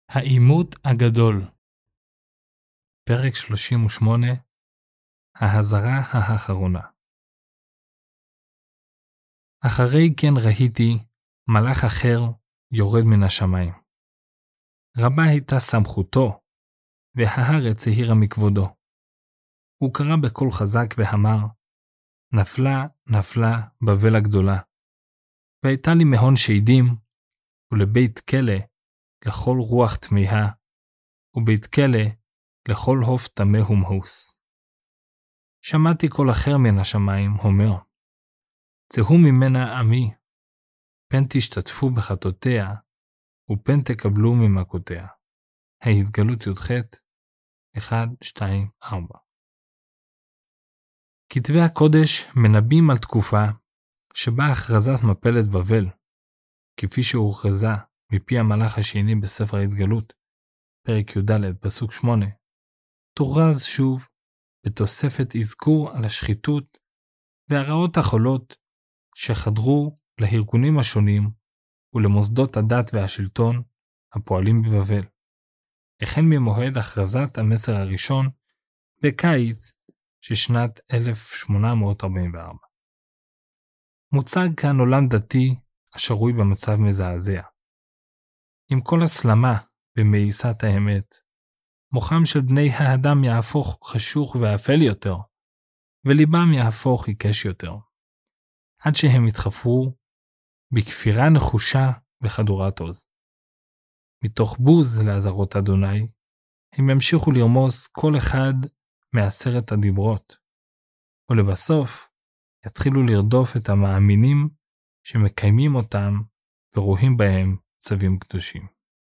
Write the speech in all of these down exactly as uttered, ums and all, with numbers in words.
העימות הגדול. פרק שלושים ושמונה. ההזרה האחרונה. אחרי כן ראיתי מלאך אחר יורד מן השמיים. רבה הייתה סמכותו, והארץ האירה מכבודו. הוא קרא בקול חזק ואמר, נפלה, נפלה בבל הגדולה. והייתה לי מהון שדים, ולבית כלא לכל רוח תמיהה, ובית כלא לכל הוף תמה ומאוס. שמעתי קול אחר מן השמיים, אומר, צאו ממנה עמי, פן תשתתפו בחטאותיה, ופן תקבלו ממכותיה. ההתגלות י"ח אחת, שתיים, ארבע. כתבי הקודש מנבאים על תקופה שבה הכרזת מפלת בבל, כפי שהוכרזה מפי המלאך השני בספר ההתגלות, פרק י"ד פסוק שמונה, תוכרז שוב בתוספת אזכור על השחיתות והרעות החולות שחדרו לארגונים השונים ולמוסדות הדת והשלטון הפועלים בבבל, החל ממועד הכרזת המסר הראשון בקיץ של שנת אלף שמונה מאות ארבעים וארבע. מוצג כאן עולם דתי השרוי במצב מזעזע. עם כל הסלמה במאיסת האמת, מוחם של בני האדם יהפוך חשוך ואפל יותר, וליבם יהפוך עיקש יותר, עד שהם יתחפרו בכפירה נחושה וחדורת עוז. מתוך בוז לעזרות אדוני, הם ימשיכו לרמוס כל אחד מעשרת הדיברות, ולבסוף יתחילו לרדוף את המאמינים שמקיימים אותם ורואים בהם צווים קדושים.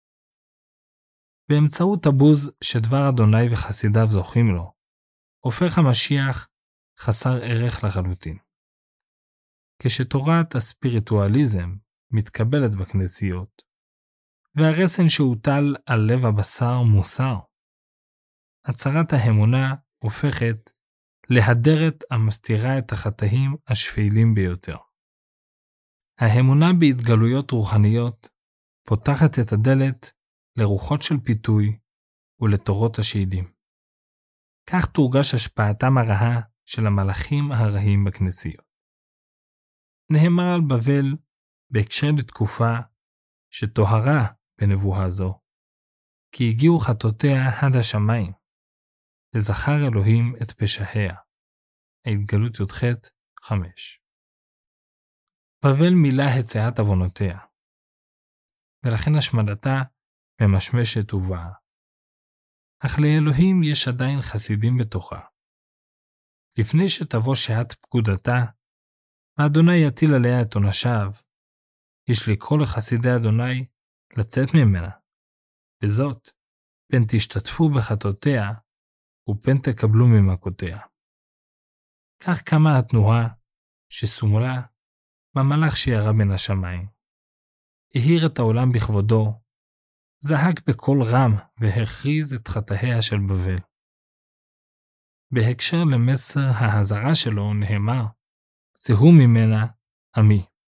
באמצעות הבוז שדבר אדוני וחסידיו זוכים לו, הופך המשיח חסר ערך לחלוטין. כשתורת הספיריטואליזם מתקבלת בכנסיות, והרסן שהוטל על לב הבשר מוסר, הצהרת האמונה הופכת להדרת המסתירה את החטאים השפלים ביותר. האמונה בהתגלויות רוחניות פותחת את הדלת לרוחות של פיתוי ולתורות השהידים. כך תורגש השפעתם הרעה של המלאכים הרעים בכנסיות. נאמר על בבל בהקשר לתקופה שטוהרה בנבואה זו, כי הגיעו חטאותיה עד השמיים, וזכר אלוהים את פשעיה. ההתגלות י"ח חמש. בבל מילא את צעת עוונותיה, ולכן השמדתה ממשמשת ובאה. אך לאלוהים יש עדיין חסידים בתוכה. לפני שתבוא שעת פקודתה, האדוני יטיל עליה את עונשיו, יש לקרוא לחסידי אדוני לצאת ממנה. בזאת, פן תשתתפו בחטאותיה, ופן תקבלו ממכותיה. כך קמה התנועה שסומלה במלאך שירה מן השמיים. האיר את העולם בכבודו, זעק בקול רם והכריז את חטאיה של בבל. בהקשר למסר ההזרה שלו נאמר, צאו ממנה עמי.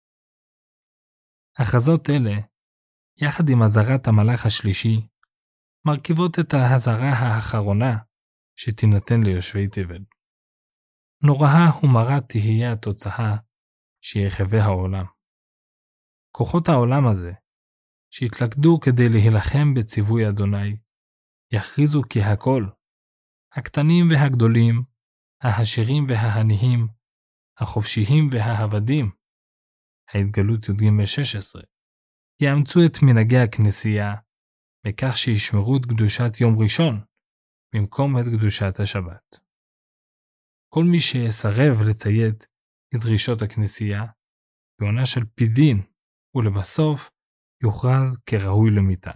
הכרזות אלה, יחד עם הזרת המלאך השלישי, מרכיבות את ההזרה האחרונה שתינתן ליושבי תבל. נוראה ומרה תהיה התוצאה שיחווה העולם. כוחות העולם הזה, שהתלכדו כדי להילחם בציווי אדוני, יכריזו כי הכל, הקטנים והגדולים, העשירים והעניים, החופשיים והעבדים, ההתגלות י"ג שש עשרה, יאמצו את מנהגי הכנסייה, בכך שישמרו את קדושת יום ראשון, במקום את קדושת השבת. כל מי שיסרב לציית את דרישות הכנסייה, בעונה של פי דין, ולבסוף יוכרז כראוי למיתה.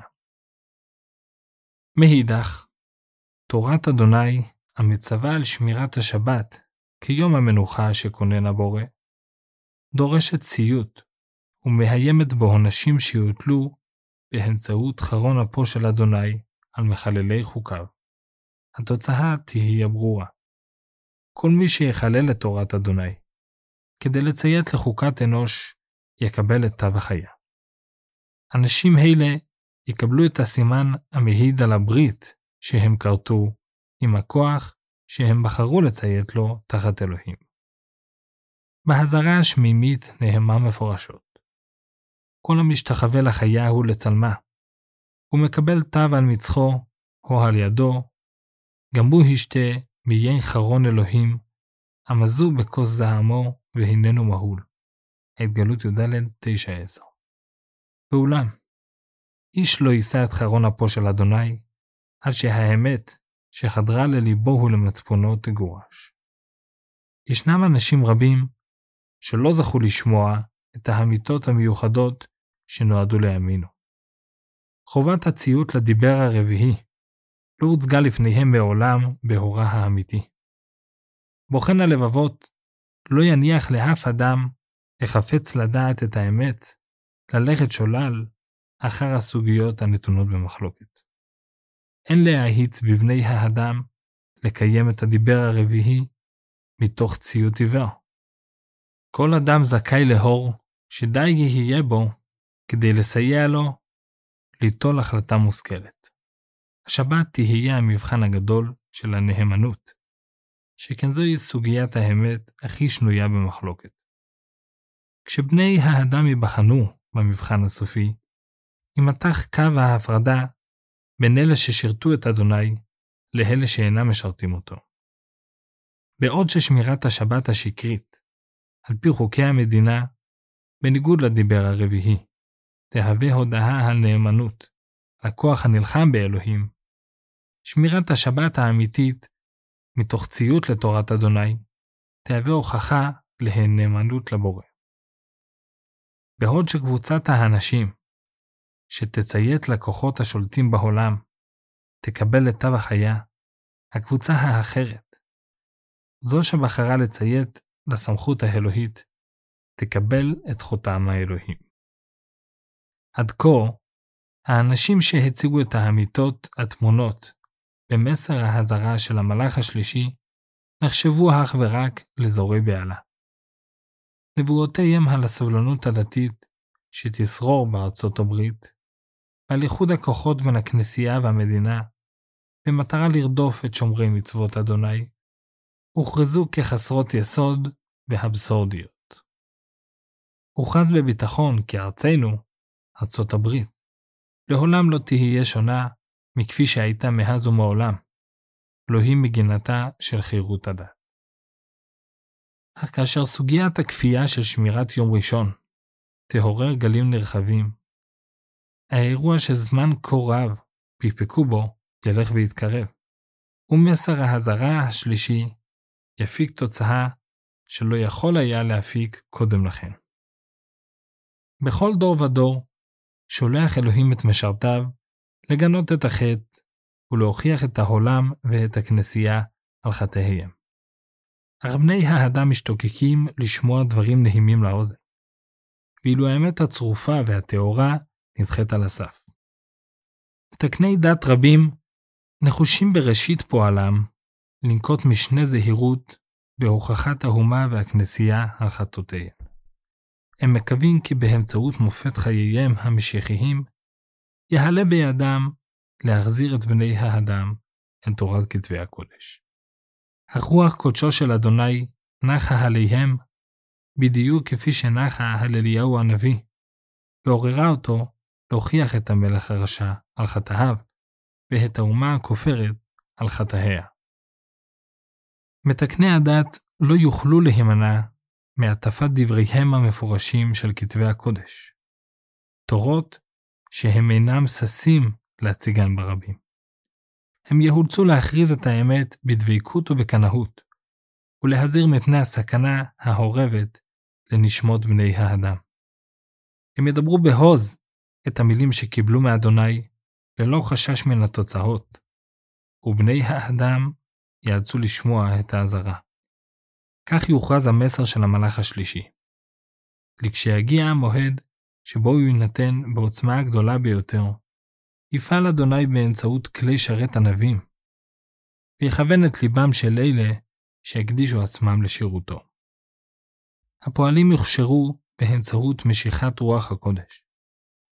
מאידך, תורת אדוני המצווה על שמירת השבת כיום המנוחה שכונן הבורא, דורשת ציות ומאיימת בעונשים שיוטלו באמצעות חרון אפו של אדוני על מחללי חוקיו. התוצאה תהיה ברורה. כל מי שיחלל את תורת אדוני, כדי לציית לחוקת אנוש, יקבל את תו החיה. אנשים אלה יקבלו את הסימן המעיד על הברית שהם קרתו עם הכוח שהם בחרו לציית לו תחת אלוהים. בהזרה השמימית נאמר מפורשות. כל המשתחווה לחיה הוא לצלמה. הוא מקבל תו על מצחו או על ידו, גם הוא ישתה מיין חרון אלוהים, עמזו בכוס זעמו והננו מהול. ההתגלות י"ד תשע עשר. ואולם, איש לא יישא את חרון אפו של אדוני, עד שהאמת שחדרה לליבו ולמצפונו תגורש. ישנם אנשים רבים שלא זכו לשמוע את האמיתות המיוחדות שנועדו להאמינו. חובת הציות לדיבר הרביעי לא הוצגה לפניהם מעולם בהוראה האמיתי. בוחן הלבבות לא יניח לאף אדם החפץ לדעת את האמת, ללכת שולל אחר הסוגיות הנתונות במחלוקת. אין להאיץ בבני האדם לקיים את הדיבר הרביעי מתוך ציות עיוור. כל אדם זכאי לאור שדי יהיה בו כדי לסייע לו ליטול החלטה מושכלת. השבת תהיה המבחן הגדול של הנאמנות, שכן זוהי סוגיית האמת הכי שנויה במחלוקת. כשבני האדם ייבחנו במבחן הסופי, יימתח קו ההפרדה בין אלה ששירתו את אדוני לאלה שאינם משרתים אותו. בעוד ששמירת השבת השקרית, על פי חוקי המדינה, בניגוד לדיבר הרביעי, תהווה הודעה על נאמנות, לכוח הנלחם באלוהים, שמירת השבת האמיתית, מתוך ציות לתורת אדוני, תהווה הוכחה להנאמנות לבורא. בעוד שקבוצת האנשים שתציית לכוחות השולטים בעולם, תקבל את תו החיה, הקבוצה האחרת, זו שבחרה לציית לסמכות האלוהית, תקבל את חותם האלוהים. עד כה, האנשים שהציגו את האמיתות התמונות במסר ההזרה של המלאך השלישי, נחשבו אך ורק לזורי בעלה. נבואותיהם על הסבלנות הדתית שתשרור בארצות הברית, ועל איחוד הכוחות בין הכנסייה והמדינה, במטרה לרדוף את שומרי מצוות אדוני, הוכרזו כחסרות יסוד ואבסורדיות. הוכרז בביטחון כי ארצנו, ארצות הברית, לעולם לא תהיה שונה מכפי שהייתה מאז ומעולם, לא היא מגינתה של חירות הדת. אך כאשר סוגיית הכפייה של שמירת יום ראשון תעורר גלים נרחבים, האירוע שזמן כה רב פקפקו בו ילך ויתקרב, ומסר ההזרה השלישי יפיק תוצאה שלא יכול היה להפיק קודם לכן. בכל דור ודור שולח אלוהים את משרתיו לגנות את החטא ולהוכיח את העולם ואת הכנסייה על חטאיהם. אך בני האדם משתוקקים לשמוע דברים נעימים לאוזן, ואילו האמת הצרופה והטהורה נדחית על הסף. מתקני דת רבים נחושים בראשית פועלם לנקוט משנה זהירות בהוכחת האומה והכנסייה על חטאותיהם. הם מקווים כי באמצעות מופת חייהם המשיחיים יעלה בידם להחזיר את בני האדם אל תורת כתבי הקודש. הרוח קודשו של אדוני נחה עליהם בדיוק כפי שנחה על אליהו הנביא, ועוררה אותו להוכיח את המלך הרשע על חטאיו ואת האומה הכופרת על חטאיה. מתקני הדת לא יוכלו להימנע מהטפת דבריהם המפורשים של כתבי הקודש, תורות שהם אינם ששים להציגן ברבים. הם יאולצו להכריז את האמת בדבקות ובקנאות, ולהזהיר מפני הסכנה ההורבת לנשמות בני האדם. הם ידברו בהוז את המילים שקיבלו מאדוני ללא חשש מן התוצאות, ובני האדם יאלצו לשמוע את האזהרה. כך יוכרז המסר של המלאך השלישי. לכשיגיע המועד שבו הוא יינתן בעוצמה הגדולה ביותר, יפעל אדוני באמצעות כלי שרת ענבים, ויכוון את ליבם של אלה שהקדישו עצמם לשירותו. הפועלים יוכשרו באמצעות משיכת רוח הקודש,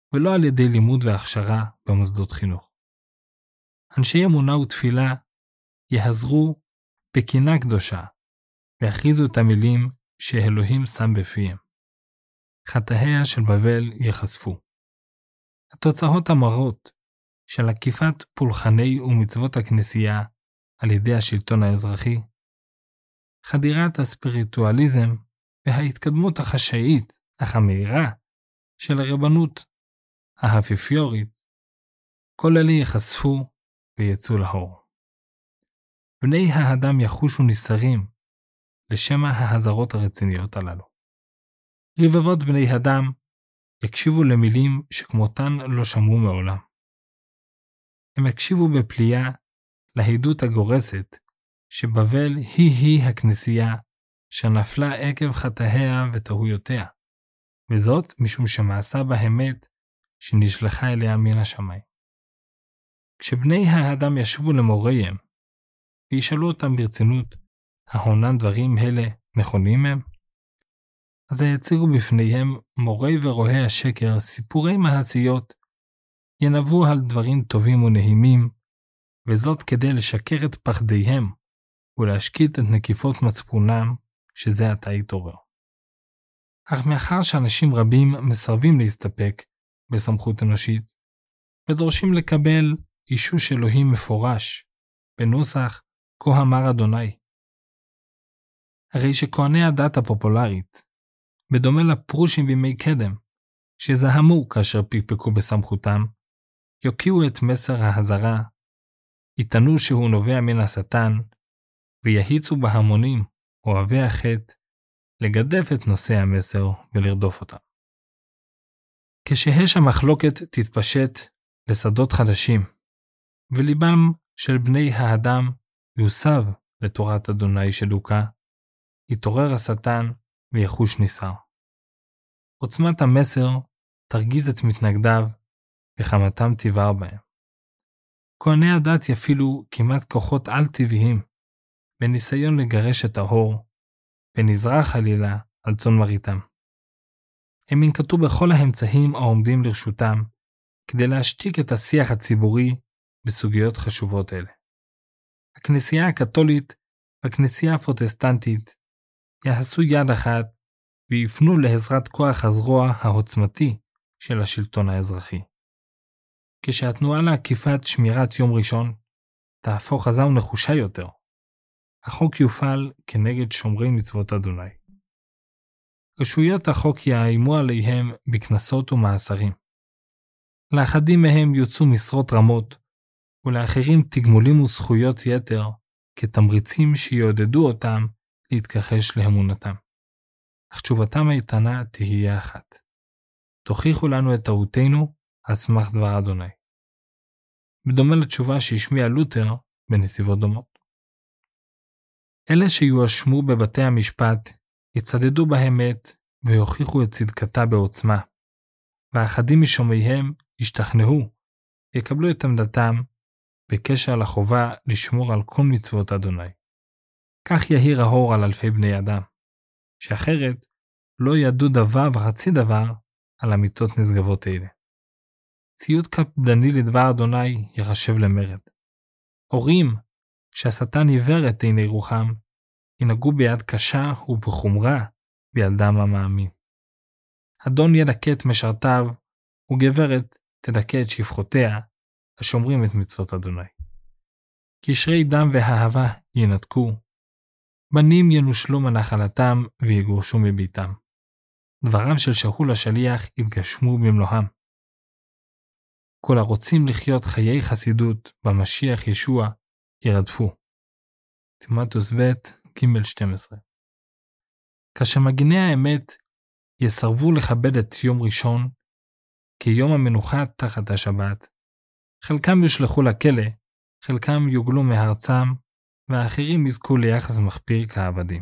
ולא על ידי לימוד והכשרה במוסדות חינוך. אנשי אמונה ותפילה יהזרו בקינה קדושה, ויכריזו את המילים שאלוהים שם בפיהם. חטאיה של בבל יחשפו. התוצאות המרות של עקיפת פולחני ומצוות הכנסייה על ידי השלטון האזרחי, חדירת הספיריטואליזם וההתקדמות החשאית אך המהירה של הרבנות האפיפיורית, כל אלה יחשפו ויצאו לאור. בני האדם יחושו ניסרים לשם ההזרות הרציניות הללו. רבבות בני אדם יקשיבו למילים שכמותן לא שמעו מעולם. הם יקשיבו בפליאה להידות הגורסת שבבל היא-היא הכנסייה שנפלה עקב חטאיה וטעויותיה, וזאת משום שמעשה באמת שנשלחה אליה מן השמיים. כשבני האדם ישבו למוריהם וישאלו אותם ברצינות, ההונן דברים אלה נכונים הם? אז יציגו בפניהם מורי ורואי השקר סיפורי מעשיות, ינבאו על דברים טובים ונעימים, וזאת כדי לשקר את פחדיהם ולהשקיט את נקיפות מצפונם שזה עתה יתעורר. אך מאחר שאנשים רבים מסרבים להסתפק בסמכות אנושית, ודורשים לקבל אישוש אלוהים מפורש בנוסח כה אמר אדוני. הרי שכהני הדת הפופולרית, בדומה לפרושים בימי קדם, שזהמו כאשר פקפקו בסמכותם, יוקיעו את מסר ההזרה, יטענו שהוא נובע מן השטן, ויהיצו בהמונים אוהבי החטא לגדף את נושא המסר ולרדוף אותם. כשהש המחלוקת תתפשט לשדות חדשים, וליבם של בני האדם יוסב לתורת אדוני שדוקה, יתעורר השטן ויחוש ניסר. עוצמת המסר תרגיז את מתנגדיו וחמתם תבער בהם. כהני הדת יפעילו כמעט כוחות על טבעיים בניסיון לגרש את האור ונזרח חלילה על צאן מרעיתם. הם ינקטו בכל האמצעים העומדים לרשותם כדי להשתיק את השיח הציבורי בסוגיות חשובות אלה. הכנסייה הקתולית והכנסייה הפרוטסטנטית יעשו יד אחת ויפנו לעזרת כוח הזרוע העוצמתי של השלטון האזרחי. כשהתנועה לעקיפת שמירת יום ראשון תהפוך עזה ונחושה יותר, החוק יופעל כנגד שומרי מצוות אדוני. רשויות החוק יאיימו עליהם בכנסות ומאסרים. לאחדים מהם יוצאו משרות רמות, ולאחרים תגמולים וזכויות יתר כתמריצים שיעודדו אותם להתכחש לאמונתם. אך תשובתם האיתנה תהיה אחת. תוכיחו לנו את טעותנו על סמך דבר אדוני. בדומה לתשובה שהשמיע לותר בנסיבות דומות. אלה שיואשמו בבתי המשפט יצדדו באמת ויוכיחו את צדקתה בעוצמה, ואחדים משומעיהם ישתכנעו, יקבלו את עמדתם בקשר לחובה לשמור על כל מצוות אדוני. כך יהיר האור על אלפי בני אדם, שאחרת לא ידעו דבר וחצי דבר על אמיתות נשגבות אלה. ציות קפדני לדבר אדוני יחשב למרד. הורים שהשטן עיוור את עיני רוחם, ינהגו ביד קשה ובחומרה בילדם המאמין. אדון ינקה את משרתיו, וגברת תדכא את שפחותיה, השומרים את מצוות אדוני. קשרי דם והאהבה ינתקו, בנים ינושלו מנחלתם ויגורשו מביתם. דבריו של שאול השליח יתגשמו במלואם. כל הרוצים לחיות חיי חסידות במשיח ישוע ירדפו. תימותאוס ב' ג' שתים עשרה. כאשר מגיני האמת יסרבו לכבד את יום ראשון כיום המנוחה תחת השבת, חלקם יושלחו לכלא, חלקם יוגלו מארצם, והאחרים יזכו ליחס מחפיר כעבדים.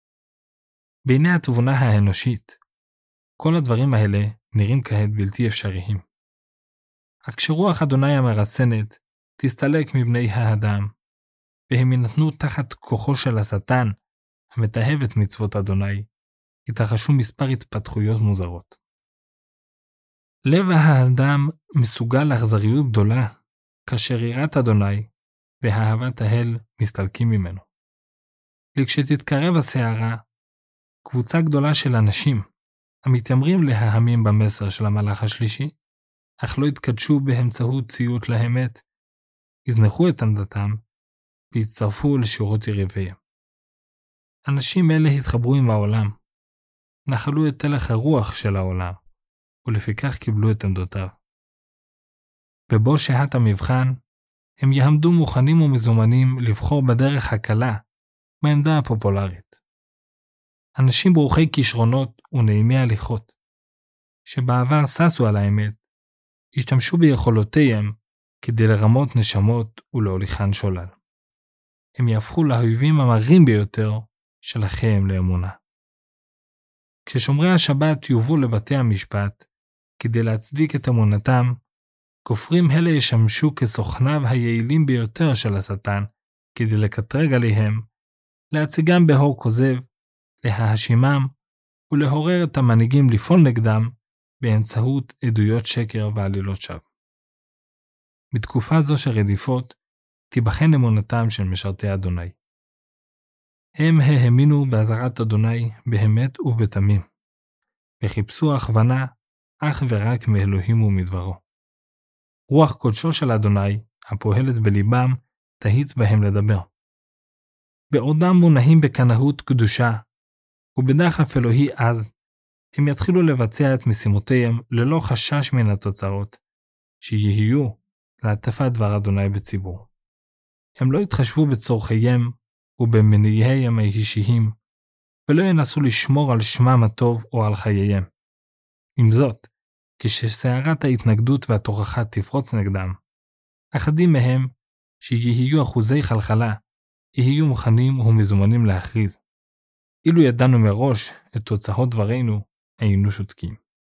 בעיני התבונה האנושית, כל הדברים האלה נראים כעת בלתי אפשריים. אך כשרוח אדוני המרסנת תסתלק מבני האדם, והם ינתנו תחת כוחו של השטן המתאהב את מצוות אדוני, יתרחשו מספר התפתחויות מוזרות. לב האדם מסוגל לאכזריות גדולה, כאשר יראת אדוני ואהבת האל מסתלקים ממנו. לכשתתקרב הסערה, קבוצה גדולה של אנשים המתיימרים להאמין במסר של המלאך השלישי, אך לא התקדשו באמצעות ציות לאמת, יזנחו את עמדתם והצטרפו לשורות יריביהם. אנשים אלה התחברו עם העולם, נחלו את הלך הרוח של העולם, ולפיכך קיבלו את עמדותיו. ובו שעת המבחן, הם יעמדו מוכנים ומזומנים לבחור בדרך הקלה, בעמדה הפופולרית. אנשים ברוכי כישרונות ונעימי הליכות, שבעבר ססו על האמת, השתמשו ביכולותיהם כדי לרמות נשמות ולהוליכן שולל. הם יהפכו לאויבים המרים ביותר של אחיהם לאמונה. כששומרי השבת יובאו לבתי המשפט כדי להצדיק את אמונתם, כופרים אלה ישמשו כסוכניו היעילים ביותר של השטן כדי לקטרג עליהם, להציגם בהור כוזב, להאשימם ולהורר את המנהיגים לפעול נגדם באמצעות עדויות שקר ועלילות שווא. בתקופה זו של רדיפות תיבחן אמונתם של משרתי אדוני. הם האמינו בעזרת אדוני באמת ובתמים, וחיפשו הכוונה אך ורק מאלוהים ומדברו. רוח קודשו של אדוני, הפועלת בליבם, תהיץ בהם לדבר. בעודם מונעים בקנאות קדושה, ובדחף אלוהי אז, הם יתחילו לבצע את משימותיהם ללא חשש מן התוצאות, שיהיו להטפת דבר אדוני בציבור. הם לא יתחשבו בצורכיהם ובמניעיהם האישיים, ולא ינסו לשמור על שמם הטוב או על חייהם. עם זאת, כשסערת ההתנגדות והתוכחה תפרוץ נגדם, אחדים מהם, שיהיו אחוזי חלחלה, יהיו מוכנים ומזומנים להכריז. אילו ידענו מראש את תוצאות דברינו, היינו שותקים.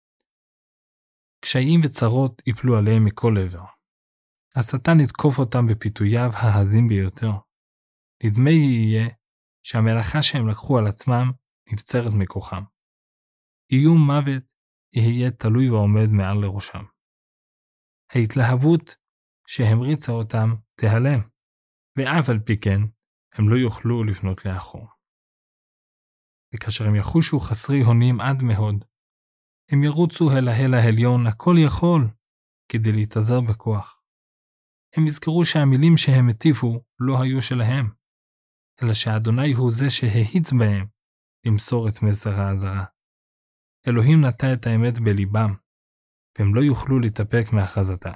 קשיים וצרות יפלו עליהם מכל עבר. השטן יתקוף אותם בפיתוייו העזים ביותר. נדמה יהיה שהמלאכה שהם לקחו על עצמם נבצרת מכוחם. איום מוות יהיה תלוי ועומד מעל לראשם. ההתלהבות שהמריצה אותם תיעלם, ואף על פי כן הם לא יוכלו לפנות לאחור. וכאשר הם יחושו חסרי הונים עד מאוד, הם ירוצו אל האל העליון הכל יכול כדי להתעזר בכוח. הם יזכרו שהמילים שהם הטיפו לא היו שלהם, אלא שאדוני הוא זה שההיץ בהם למסור את מסר העזרה. אלוהים נטע את האמת בליבם, והם לא יוכלו להתאפק מהכרזתה.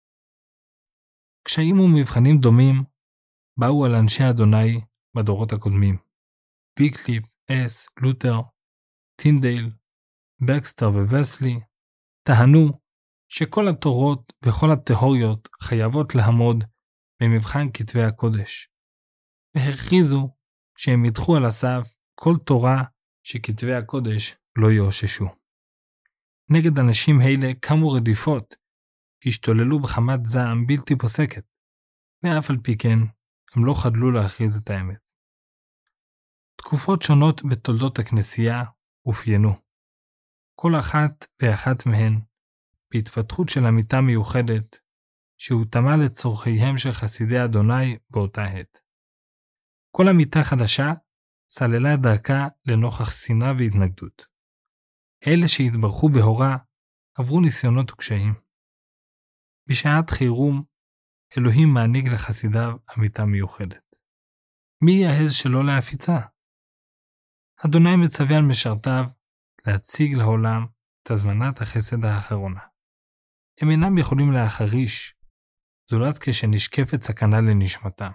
קשיים ומבחנים דומים באו על אנשי אדוני בדורות הקודמים. ויקליף, אס, לותר, טינדייל, בקסטר ווסלי טענו שכל התורות וכל התיאוריות חייבות לעמוד במבחן כתבי הקודש, והכריזו שהם ידחו על הסף כל תורה שכתבי הקודש לא יאוששו. נגד אנשים אלה קמו רדיפות, השתוללו בחמת זעם בלתי פוסקת, ואף על פי כן הם לא חדלו להכריז את האמת. תקופות שונות בתולדות הכנסייה אופיינו, כל אחת ואחת מהן בהתפתחות של אמיתה מיוחדת שהותאמה לצורכיהם של חסידי אדוני באותה עת. כל אמיתה חדשה סללה את דרכה לנוכח שנאה והתנגדות. אלה שהתברכו בהורה עברו ניסיונות וקשיים. בשעת חירום אלוהים מעניק לחסידיו אמיתה מיוחדת. מי יעז שלא להפיצה? אדוני מצווה על משרתיו להציג לעולם את הזמנת החסד האחרונה. הם אינם יכולים להחריש, זולת כשנשקפת סכנה לנשמתם.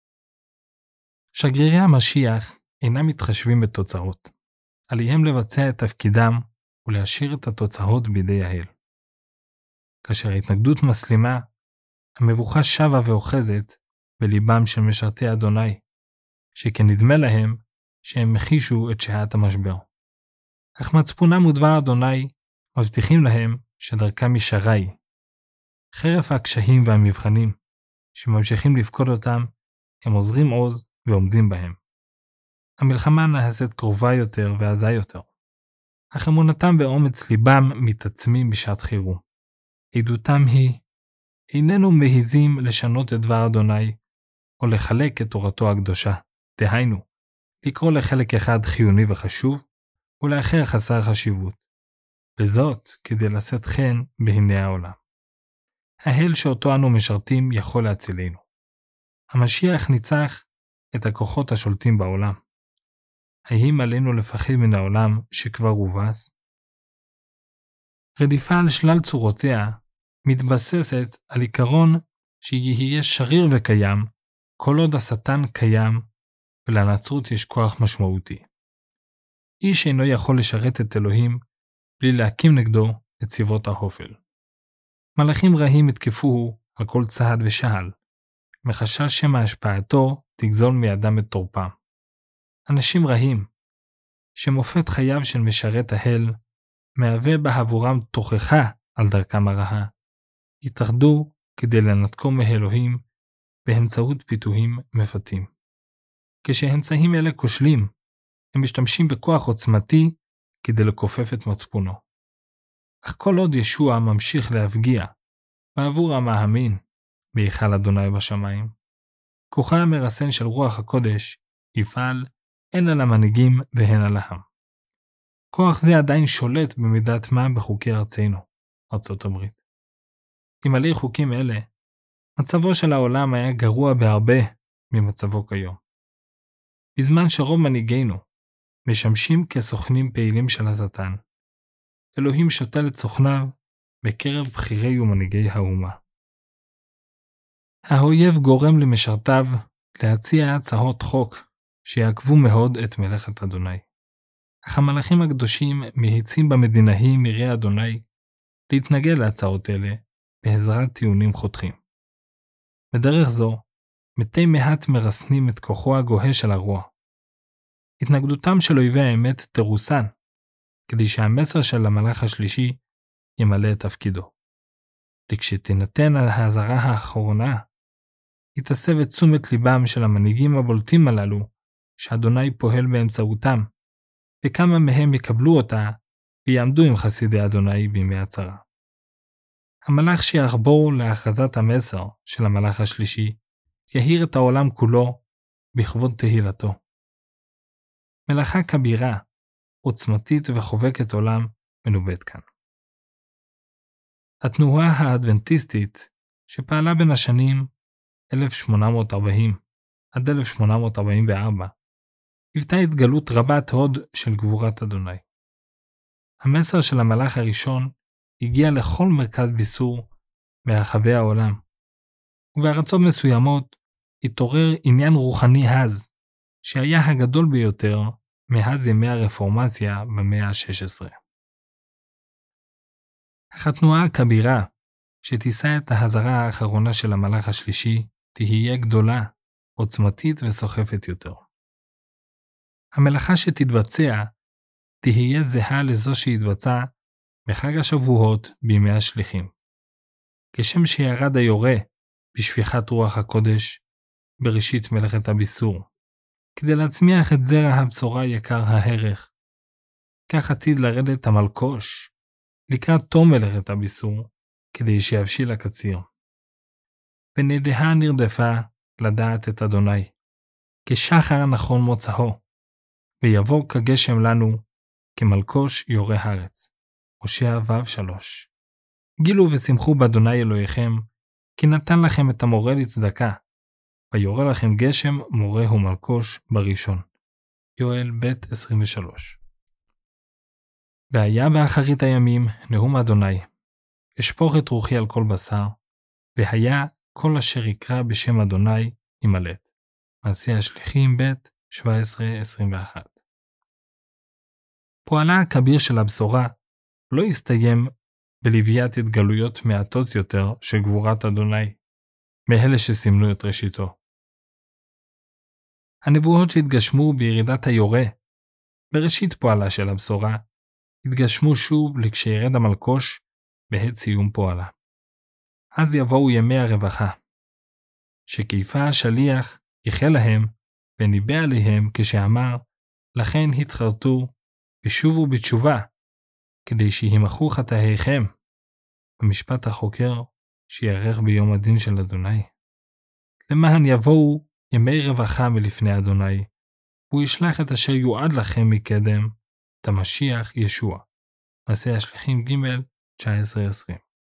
שגרירי המשיח אינם מתחשבים בתוצאות, עליהם לבצע את תפקידם ולהשאיר את התוצאות בידי האל. כאשר ההתנגדות מסלימה, המבוכה שבה ואוחזת בליבם של משרתי אדוני, שכן נדמה להם שהם מחישו את שעת המשבר. אך מצפונם ודבר אדוני מבטיחים להם שדרכם ישרה היא. חרף הקשיים והמבחנים שממשיכים לפקוד אותם, הם עוזרים עוז ועומדים בהם. המלחמה נעשית קרובה יותר ועזה יותר. אך אמונתם ואומץ ליבם מתעצמים בשעת חירום. עדותם היא, איננו מהיזים לשנות את דבר אדוני, או לחלק את תורתו הקדושה, דהיינו, לקרוא לחלק אחד חיוני וחשוב, ולאחר חסר חשיבות, וזאת כדי לשאת חן בעיני העולם. ההל שאותו אנו משרתים יכול להצילנו. המשיח ניצח את הכוחות השולטים בעולם. האם עלינו לפחד מן העולם שכבר הובס? רדיפה על שלל צורותיה מתבססת על עיקרון שיהיה שריר וקיים, כל עוד השטן קיים, ולנצרות יש כוח משמעותי. איש אינו יכול לשרת את אלוהים בלי להקים נגדו את צבאות האופל. מלאכים רעים התקפוהו על כל צעד ושעל, מחשש שמא השפעתו תגזול מידם את תורפם. אנשים רעים, שמופת חייו של משרת ההל, מהווה בעבורם תוכחה על דרכם הרעה, יתאחדו כדי לנתקו מאלוהים באמצעות פיתויים מפתים. כשאמצעים אלה כושלים, הם משתמשים בכוח עוצמתי כדי לכופף את מצפונו. אך כל עוד ישוע ממשיך להפגיע בעבור המאמין בהיכל אדוני בשמיים, כוחה המרסן של רוח הקודש יפעל הן על המנהיגים והן על העם. כוח זה עדיין שולט במידת מה בחוקי ארצנו, ארצות הברית. אלמלא חוקים אלה, מצבו של העולם היה גרוע בהרבה ממצבו כיום. בזמן שרוב מנהיגינו משמשים כסוכנים פעילים של השטן, אלוהים שותל את סוכניו בקרב בכירי ומנהיגי האומה. האויב גורם למשרתיו להציע הצעות חוק שיעכבו מאוד את מלאכת אדוני. אך המלאכים הקדושים מהיצים במדינאים יראי אדוני להתנגד להצעות אלה בעזרת טיעונים חותכים. בדרך זו, מתי מעט מרסנים את כוחו הגוהה של הרוע. התנגדותם של אויבי האמת תרוסן, כדי שהמסר של המלאך השלישי ימלא את תפקידו. לכשתינתן ההזרה האחרונה, יתסב את תשומת ליבם של המנהיגים הבולטים הללו, שאדוני פועל באמצעותם, וכמה מהם יקבלו אותה, ויעמדו עם חסידי אדוני בימי הצרה. המלאך שיחבור להכרזת המסר של המלאך השלישי, יהיר את העולם כולו בכבוד תהילתו. מלאכה כבירה, עוצמתית וחובקת עולם, מנובט כאן. התנועה האדוונטיסטית, שפעלה בין השנים אלף שמונה מאות ארבעים עד אלף שמונה מאות ארבעים וארבע, היוותה התגלות רבת הוד של גבורת אדוני. המסר של המלאך הראשון הגיע לכל מרכז ביסור ברחבי העולם, ובארצות מסוימות התעורר עניין רוחני הז, שהיה הגדול ביותר מאז ימי הרפורמציה במאה ה-שש עשרה. אך התנועה הכבירה שתישא את ההזרה האחרונה של המלאך השלישי תהיה גדולה, עוצמתית וסוחפת יותר. המלאכה שתתבצע תהיה זהה לזו שהתבצע בחג השבועות בימי השליחים. כשם שירד היורה בשפיכת רוח הקודש בראשית מלאכת הביסור, כדי להצמיח את זרע הבשורה יקר הערך, כך עתיד לרדת המלקוש לקראת תום מלאכת הביסור, כדי שיבשיל הקציר. ונדעה נרדפה לדעת את אדוני, כשחר נכון מוצאו, ויבוא כגשם לנו, כמלקוש יורה הארץ. הושע ו' שלוש. גילו ושמחו באדוני אלוהיכם, כי נתן לכם את המורה לצדקה, ויורה לכם גשם מורה ומלקוש בראשון. יואל ב' עשרים ושלוש. והיה באחרית הימים נאום אדוני, אשפוך את רוחי על כל בשר, והיה כל אשר יקרא בשם אדוני ימלט. מעשי השליחים ב' שבע עשרה עשרים ואחת. פועלה הכביר של הבשורה לא הסתיים בלוויית התגלויות מעטות יותר של גבורת אדוני, מאלה שסימנו את ראשיתו. הנבואות שהתגשמו בירידת היורה, בראשית פועלה של הבשורה, התגשמו שוב לכשירד המלקוש בעת סיום פועלה. אז יבואו ימי הרווחה, שכיפה השליח יחל להם וניבא עליהם כשאמר, לכן התחרטו ושובו בתשובה כדי שימחו חטאיכם, במשפט החוקר שיערך ביום הדין של אדוני. למען יבואו ימי רווחה מלפני אדוני, והוא ישלח את אשר יועד לכם מקדם, את המשיח ישוע. מעשה השליחים ג' תשע עשרה עשרים.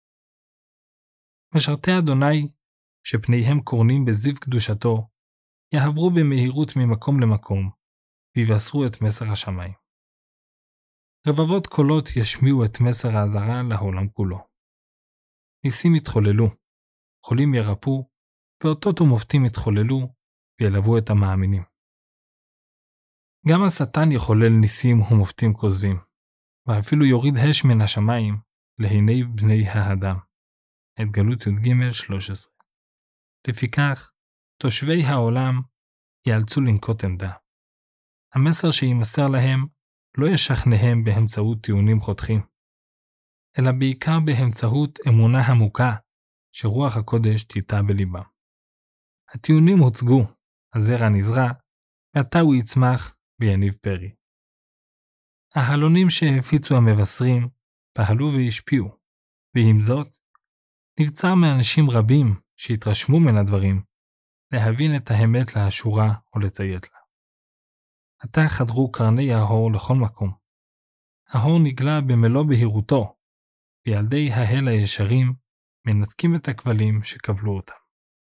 משרתי אדוני, שפניהם קורנים בזיו קדושתו, יעברו במהירות ממקום למקום, ויבשרו את מסר השמיים. רבבות קולות ישמיעו את מסר האזהרה לעולם כולו. ניסים יתחוללו, חולים ירפאו, ואותות ומופתים יתחוללו, וילוו את המאמינים. גם השטן יחולל ניסים ומופתים כוזבים, ואפילו יוריד אש מן השמיים להיני בני האדם. התגלות י"ג שלוש עשרה. לפיכך, תושבי העולם יאלצו לנקוט עמדה. המסר שימסר להם לא ישכנעם באמצעות טיעונים חותכים, אלא בעיקר באמצעות אמונה עמוקה שרוח הקודש תיטע בליבם. הטיעונים הוצגו, הזרע נזרע, ועתה הוא יצמח ויניב פרי. ההלונים שהפיצו המבשרים פעלו והשפיעו, ועם זאת, נבצר מאנשים רבים שהתרשמו מן הדברים להבין את האמת לאשורה או לציית לה. עתה חדרו קרני ההור לכל מקום. ההור נגלה במלוא בהירותו, וילדי ההל הישרים מנתקים את הכבלים שקבלו אותם.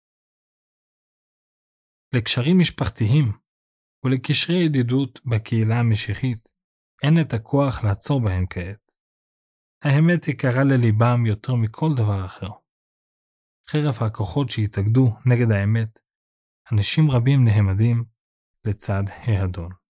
לקשרים משפחתיים ולקשרי ידידות בקהילה המשיחית אין את הכוח לעצור בהם כעת. האמת יקרה לליבם יותר מכל דבר אחר. חרף הכוחות שהתאגדו נגד האמת, אנשים רבים נעמדים לצד ההדון.